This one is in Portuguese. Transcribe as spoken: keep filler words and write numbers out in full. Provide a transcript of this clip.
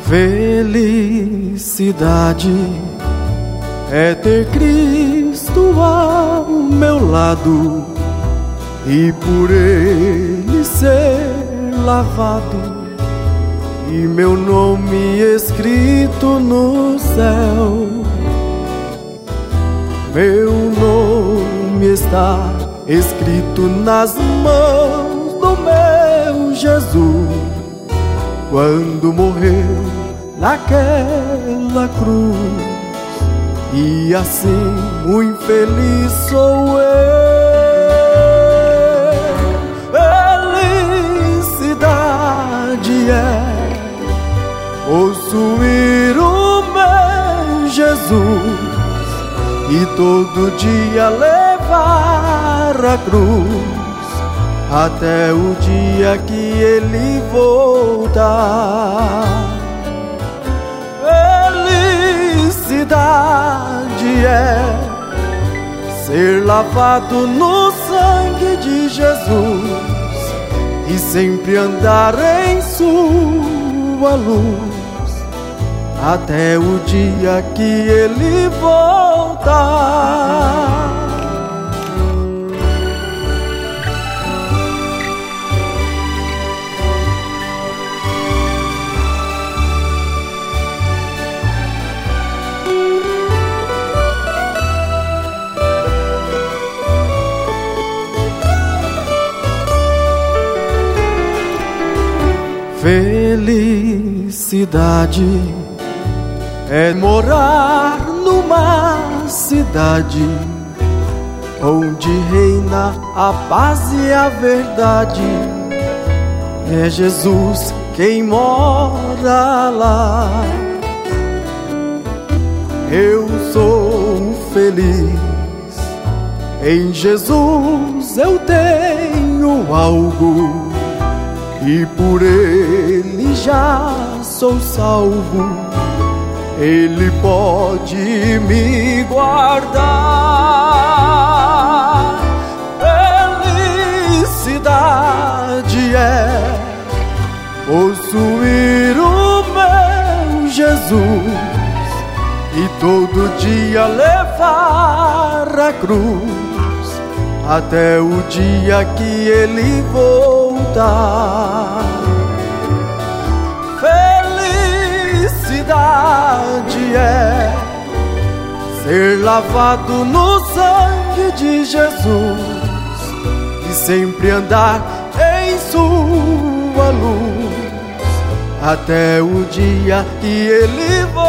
Felicidade é ter Cristo ao meu lado e por Ele ser lavado e meu nome escrito no céu. Meu nome está escrito nas mãos do meu Jesus quando morreu naquela cruz, e assim muito feliz sou eu. Felicidade é possuir o meu Jesus e todo dia levar a cruz até o dia que Ele voltar. Felicidade é ser lavado no sangue de Jesus e sempre andar em sua luz até o dia que Ele voltar. Felicidade é morar numa cidade onde reina a paz e a verdade. É Jesus quem mora lá. Eu sou feliz, em Jesus eu tenho algo e por Ele já sou salvo. Ele pode me guardar. Felicidade é possuir o meu Jesus e todo dia levar a cruz até o dia que Ele voltar. Felicidade é ser lavado no sangue de Jesus e sempre andar em sua luz até o dia que Ele voltar.